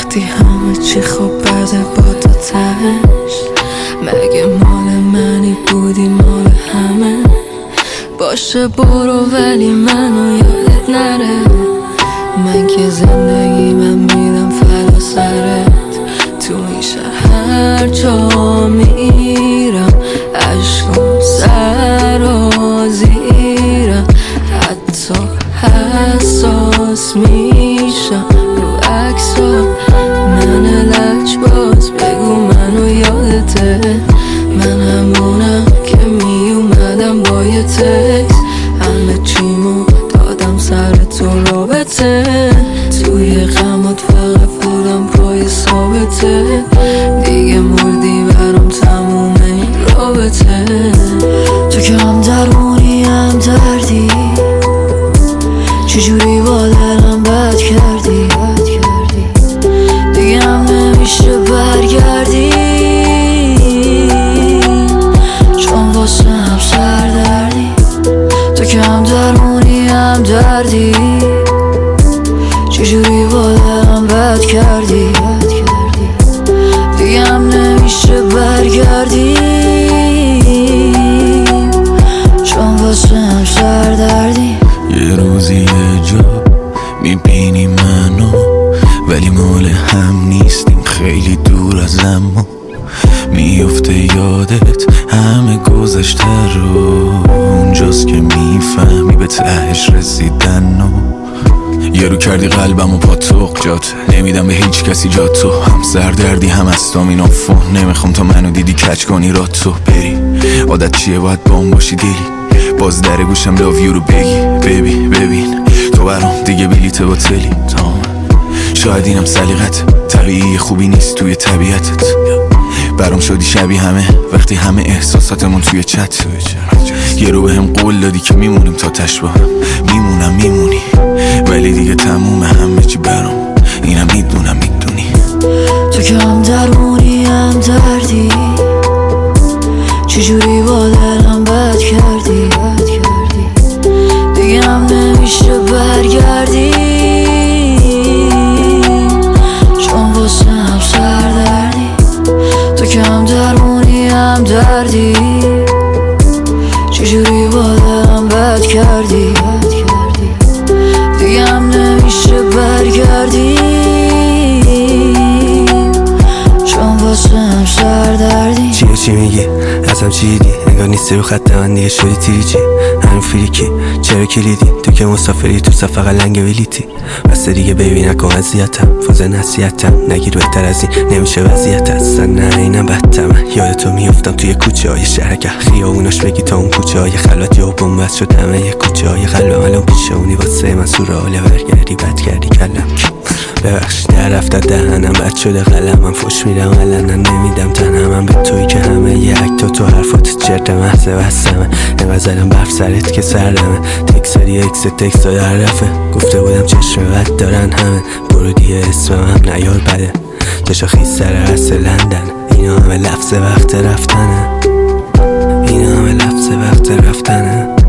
وقتی همه چی خوب بده با تو تهش، مگه مال منی بودی مال همه؟ باشه برو ولی منو یادت نره، من که زندگی من میدم فدا سرت. تو این شهر هر جا میرم عشقم سرازیرم، حتی حساس میشم رو عکسات. من لجباز بگو منو یادته، من همونم که میومدم با یه تکس، همه چیمو دادم سر تو رابطه. توی غمات فقط بودم پای ثابته، دیگه مردی برام تموم این رابطه. تو که هم درمونی هم دردی، چجوری با دلم بد کردی، دیگه هم نمیشه برگردی، چون واسه هم سردردی. تو که هم درمونی هم دردی، چجوری با دلم بد کردی، دیگه هم نمیشه برگردی، چون واسه هم سردردی. یه روزی یه جا میبینی منو، ولی مال هم نیستیم، خیلی دور از اما میفته یادت همه گذشته رو. اونجاست که میفهمی به تهش رسیدن و یه رو کردی قلبم و پاتوق جات نمیدم به هیچ کسی جات تو. هم سردردی هم استامین آفو، نمیخوام تا منو دیدی کچ کنی رات تو بری. عادت چیه باید با اون باشی دیلی، باز در گوشم لاویو رو بگی. ببین تو برام دیگه بلیت باطلی، شاید اینم سلیقت طبیعی خوبی نیست توی طبیعتت. برام شدی شبیه همه وقتی همه احساساتمون توی چت. یه رو به هم قول دادی که میمونیم تا تش با هم میمونی، ولی دیگه تموم همه چی برام، اینم میدونم میدونی. تو که هم درمونی هم دردی، چجوری با دلم بد کردی، دیگه هم نمیشه برگردی، چون واسه هم سردردی. تو که هم درمونی هم دردی، چجوری با دلم بد کردی، دیگه هم نمیشه برگردی، چون واسه هم سردردی. چی میگی؟ ازم چی دیدی؟ انگار نیستی رو خط من دیگه شدی تیریجی. همین فریکی چرا کلیدی؟ تو که مسافری تو صف قلنگ ولیتی. بس دیگه بیبی نکن اذیتم، فاز نصیحتم نگیر، بهتر از این نمیشه وضعیت اصلا. نه اینم بدتمه، یاد تو میافتم توی کوچه های شهرک خیابوناش بگی تا اون کوچه های خلوت یا بنبست شد همه یه کوچه های قلبم الان پیشونی واسه من سوراله. برگردی بد کردی کلم ببخش در رفته دهنم بد شده قلمم، فوش میدم علنا نمیدم تنم. من به توی که همه یه اکتا تو حرفات چرت محض بستمه، اینقدر زدم برف سرت که سردمه. تکساری تکس ها در رفه، گفته بودم چشم بد دارن همه، برو دیگه اسمم هم نیار بده، جاشا خیز سر عرص لندن. اینا همه لفظ وقت رفتنه،